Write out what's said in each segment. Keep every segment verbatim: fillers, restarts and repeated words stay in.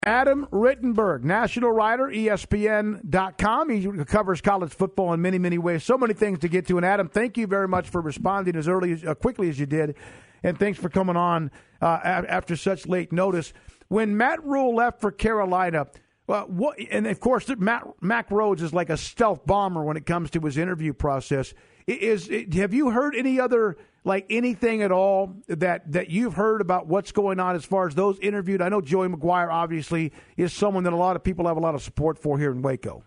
Adam Rittenberg, national writer, E S P N dot com. He covers college football in many, many ways. So many things to get to. And, Adam, thank you very much for responding as early, as uh, quickly as you did. And thanks for coming on uh, after such late notice. When Matt Rule left for Carolina, well, what, and, of course, Matt, Mack Rhoades is like a stealth bomber when it comes to his interview process. Is, have you heard any other, like anything at all that, that you've heard about what's going on as far as those interviewed? I know Joey McGuire obviously is someone that a lot of people have a lot of support for here in Waco.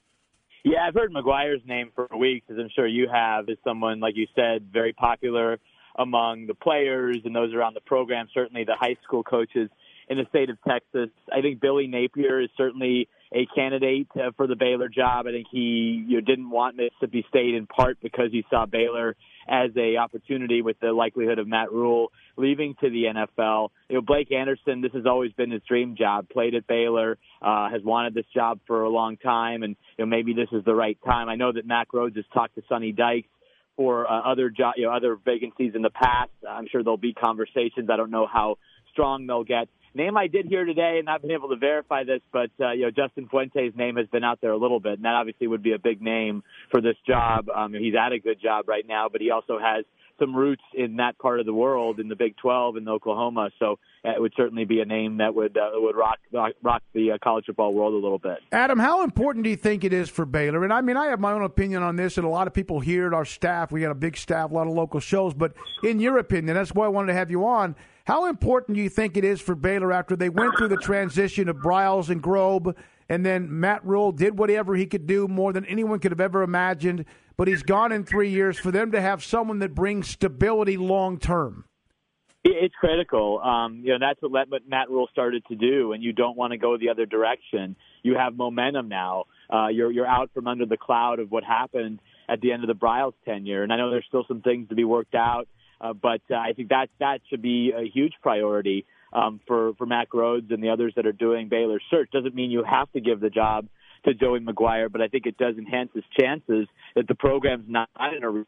Yeah, I've heard McGuire's name for weeks, as I'm sure you have, as someone, like you said, very popular among the players and those around the program, certainly the high school coaches in the state of Texas. I think Billy Napier is certainly a candidate uh, for the Baylor job. I think he you know, didn't want Mississippi State in part because he saw Baylor as a opportunity with the likelihood of Matt Rule leaving to the N F L. You know, Blake Anderson, this has always been his dream job, played at Baylor, uh, has wanted this job for a long time, and you know, maybe this is the right time. I know that Mack Rhoades has talked to Sonny Dykes for uh, other jo- you know, other vacancies in the past. I'm sure there'll be conversations. I don't know how strong they'll get. Name I did hear today, and not been able to verify this, but uh, you know, Justin Fuente's name has been out there a little bit, and that obviously would be a big name for this job. Um, he's at a good job right now, but he also has some roots in that part of the world, in the Big twelve in Oklahoma. So uh, it would certainly be a name that would uh, would rock rock, rock the uh, college football world a little bit. Adam, how important do you think it is for Baylor? And I mean, I have my own opinion on this, and a lot of people here at our staff, we got a big staff, a lot of local shows. But in your opinion, that's why I wanted to have you on. How important do you think it is for Baylor after they went through the transition of Briles and Grobe, and then Matt Rule did whatever he could do more than anyone could have ever imagined, but he's gone in three years, for them to have someone that brings stability long term? It's critical. Um, you know, that's what Matt Rule started to do, and you don't want to go the other direction. You have momentum now. Uh, you're you're out from under the cloud of what happened at the end of the Briles tenure, and I know there's still some things to be worked out. Uh, but uh, I think that that should be a huge priority um, for, for Mack Rhoades and the others that are doing Baylor's search. Doesn't mean you have to give the job to Joey McGuire, but I think it does enhance his chances that the program's not in a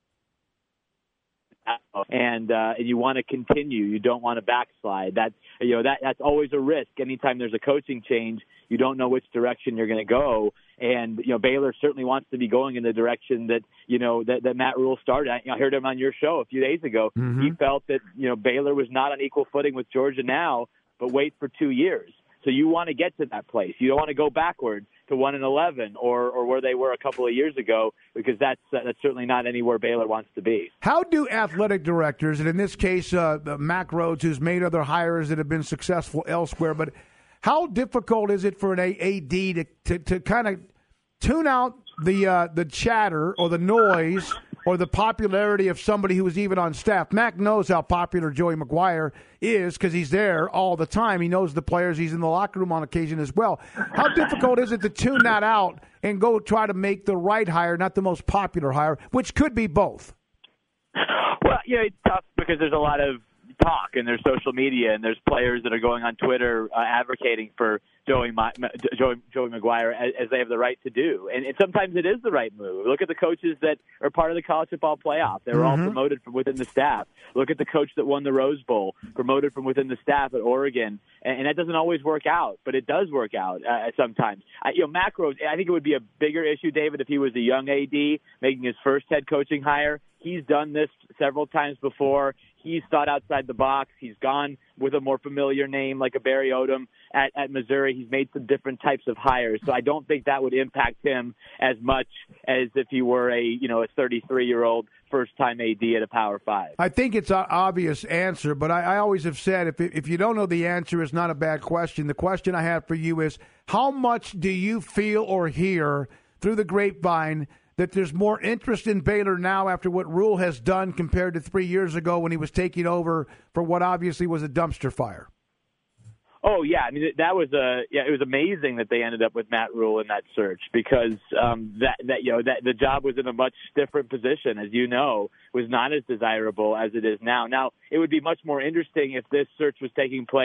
and uh, and you want to continue. You don't want to backslide. That you know that that's always a risk. Anytime there's a coaching change, you don't know which direction you're going to go. And you know Baylor certainly wants to be going in the direction that you know that, that Matt Rule started. I, I heard him on your show a few days ago. Mm-hmm. He felt that you know Baylor was not on equal footing with Georgia now, but wait for two years. So you want to get to that place. You don't want to go backward to one and eleven or or where they were a couple of years ago, because that's uh, that's certainly not anywhere Baylor wants to be. How do athletic directors, and in this case, uh, Mack Rhoades, who's made other hires that have been successful elsewhere, but how difficult is it for an A D to to, to kind of tune out the uh, the chatter or the noise or the popularity of somebody who was even on staff? Mack knows how popular Joey McGuire is because he's there all the time. He knows the players. He's in the locker room on occasion as well. How difficult is it to tune that out and go try to make the right hire, not the most popular hire, which could be both? Well, yeah, it's tough because there's a lot of talk and there's social media and there's players that are going on Twitter uh, advocating for Joey, Joey, Joey McGuire as, as they have the right to do. And, and sometimes it is the right move. Look at the coaches that are part of the college football playoff. They were mm-hmm. all promoted from within the staff. Look at the coach that won the Rose Bowl, promoted from within the staff at Oregon. And, and that doesn't always work out, but it does work out uh, sometimes. I, you know, Mack Rhoades, I think it would be a bigger issue, David, if he was a young A D making his first head coaching hire. He's done this several times before. He's thought outside the box. He's gone with a more familiar name like a Barry Odom at, at Missouri. He's made some different types of hires. So I don't think that would impact him as much as if he were a, you know, a thirty-three-year-old first-time A D at a Power Five. I think it's an obvious answer, but I, I always have said if if you don't know the answer, it's not a bad question. The question I have for you is, how much do you feel or hear through the grapevine that there's more interest in Baylor now after what Rule has done compared to three years ago when he was taking over for what obviously was a dumpster fire? Oh, yeah. I mean, that was a yeah. It was amazing that they ended up with Matt Rule in that search because um, that that you know that the job was in a much different position, as you know, was not as desirable as it is now. Now, it would be much more interesting if this search was taking place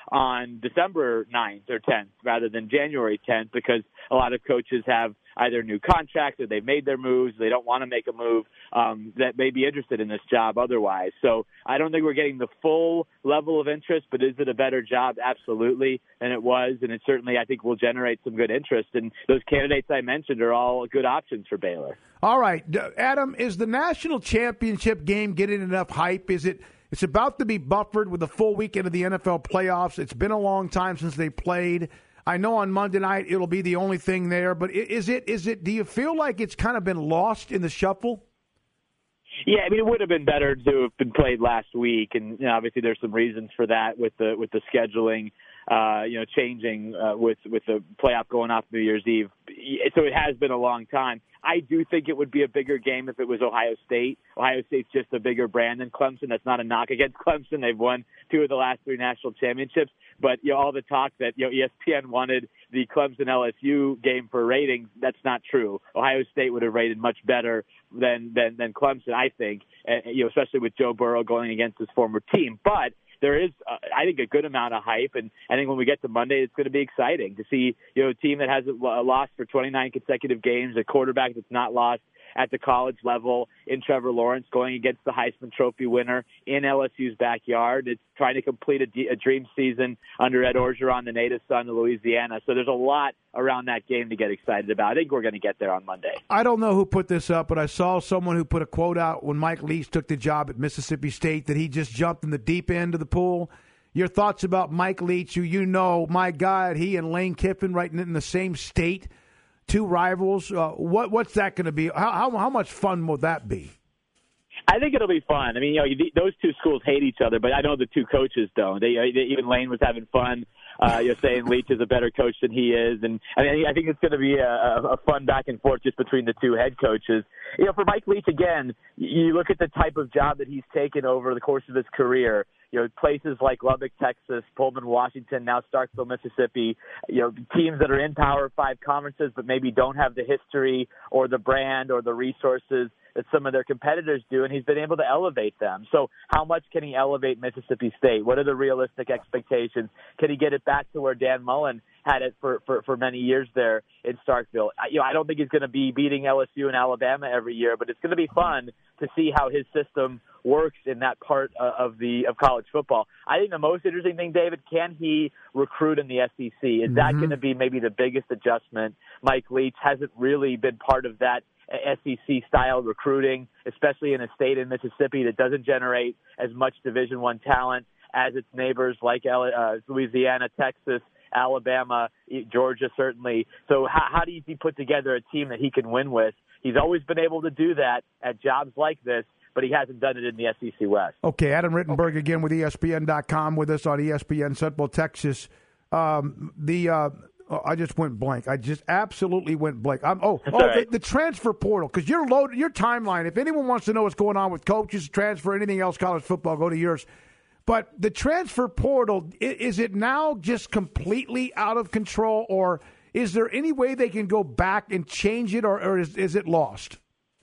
on December ninth or tenth rather than January tenth, because a lot of coaches have either new contracts or they've made their moves. They don't want to make a move um, that may be interested in this job otherwise. So I don't think we're getting the full level of interest, but is it a better job? Absolutely. And it was. And it certainly, I think, will generate some good interest. And those candidates I mentioned are all good options for Baylor. All right. Adam, is the national championship game getting enough hype? Is it? It's about to be buffered with the full weekend of the N F L playoffs. It's been a long time since they played. I know on Monday night it'll be the only thing there, but is it? Is it? Do you feel like it's kind of been lost in the shuffle? Yeah, I mean, it would have been better to have been played last week, and you know, obviously there's some reasons for that with the with the scheduling, uh, you know, changing uh, with with the playoff going off New Year's Eve. So it has been a long time. I do think it would be a bigger game if it was Ohio State. Ohio State's just a bigger brand than Clemson. That's not a knock against Clemson. They've won two of the last three national championships. But you know, all the talk that you know E S P N wanted the Clemson L S U game for ratings, that's not true. Ohio State would have rated much better than than, than Clemson, I think. Uh, you know, especially with Joe Burrow going against his former team. But there is, uh, I think, a good amount of hype, and I think when we get to Monday, it's going to be exciting to see, you know, a team that hasn't lost for twenty-nine consecutive games, a quarterback that's not lost at the college level in Trevor Lawrence going against the Heisman Trophy winner in L S U's backyard. It's trying to complete a, d- a dream season under Ed Orgeron, the native son of Louisiana. So there's a lot around that game to get excited about. I think we're going to get there on Monday. I don't know who put this up, but I saw someone who put a quote out when Mike Leach took the job at Mississippi State that he just jumped in the deep end of the pool. Your thoughts about Mike Leach, who you know, my God, he and Lane Kiffin right in the same state, two rivals. Uh, what what's that going to be? How, how how much fun will that be? I think it'll be fun. I mean, you know, those two schools hate each other, but I know the two coaches don't. They, they even Lane was having fun. Uh, you're saying Leach is a better coach than he is, and I mean, I think it's going to be a, a fun back and forth just between the two head coaches. You know, for Mike Leach, again, you look at the type of job that he's taken over the course of his career. You know, places like Lubbock, Texas, Pullman, Washington, now Starkville, Mississippi, you know, teams that are in Power Five conferences but maybe don't have the history or the brand or the resources that some of their competitors do, and he's been able to elevate them. So how much can he elevate Mississippi State? What are the realistic expectations? Can he get it back to where Dan Mullen had it for, for, for many years there in Starkville? I, you know, I don't think he's going to be beating L S U and Alabama every year, but it's going to be fun to see how his system works in that part of the of college football. I think the most interesting thing, David, can he recruit in the S E C? Is mm-hmm. that going to be maybe the biggest adjustment? Mike Leach hasn't really been part of that S E C-style recruiting, especially in a state in Mississippi that doesn't generate as much Division One talent as its neighbors like uh, Louisiana, Texas, Alabama, Georgia, certainly. So how, how do you put together a team that he can win with? He's always been able to do that at jobs like this, but he hasn't done it in the S E C West. Okay, Adam Rittenberg again with E S P N dot com with us on E S P N Central Texas. Um, the uh, oh, I just went blank. I just absolutely went blank. I'm, oh, oh right. the, the transfer portal, because you're loaded. Your timeline. If anyone wants to know what's going on with coaches, transfer, anything else, college football, go to yours. But the transfer portal, is it now just completely out of control, or is there any way they can go back and change it, or, or is, is it lost?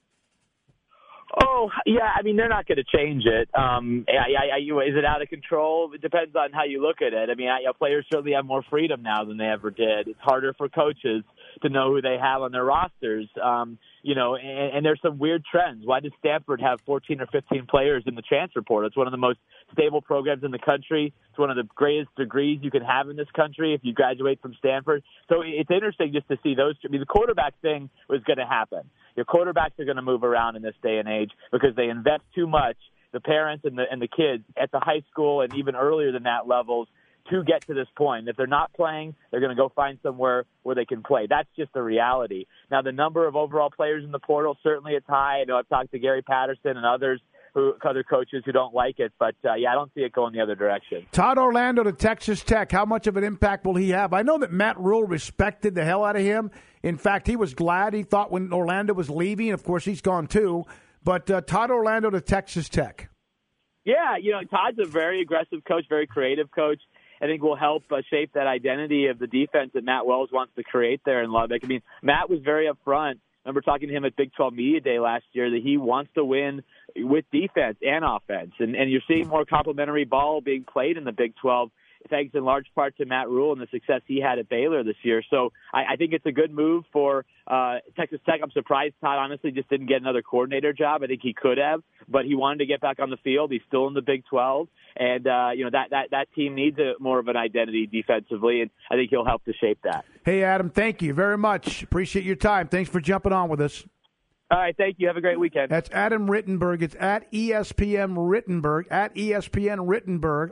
Oh, yeah, I mean, they're not going to change it. Um, I, I, I, is it out of control? It depends on how you look at it. I mean, I, you know, players certainly have more freedom now than they ever did. It's harder for coaches to know who they have on their rosters. Um, you know, and, and there's some weird trends. Why does Stanford have fourteen or fifteen players in the transfer portal? It's one of the most stable programs in the country. It's one of the greatest degrees you can have in this country if you graduate from Stanford. So it's interesting just to see those. I mean, the quarterback thing was going to happen. Your quarterbacks are going to move around in this day and age because they invest too much, the parents and the and the kids, at the high school and even earlier than that levels, to get to this point. If they're not playing, they're going to go find somewhere where they can play. That's just the reality. Now, the number of overall players in the portal, certainly it's high. I know I've talked to Gary Patterson and others, who other coaches who don't like it. But, uh, yeah, I don't see it going the other direction. Todd Orlando to Texas Tech, how much of an impact will he have? I know that Matt Rule respected the hell out of him. In fact, he was glad. He thought when Orlando was leaving, of course, he's gone too. But uh, Todd Orlando to Texas Tech. Yeah, you know, Todd's a very aggressive coach, very creative coach. I think will help uh, shape that identity of the defense that Matt Wells wants to create there in Lubbock. I mean, Matt was very upfront. I remember talking to him at Big twelve Media Day last year that he wants to win with defense and offense. And, and you're seeing more complementary ball being played in the Big twelve thanks in large part to Matt Rule and the success he had at Baylor this year. So I, I think it's a good move for uh, Texas Tech. I'm surprised Todd honestly just didn't get another coordinator job. I think he could have, but he wanted to get back on the field. He's still in the Big twelve, and uh, you know that, that, that team needs a, more of an identity defensively, and I think he'll help to shape that. Hey, Adam, thank you very much. Appreciate your time. Thanks for jumping on with us. All right, thank you. Have a great weekend. That's Adam Rittenberg. It's at E S P N Rittenberg, at E S P N Rittenberg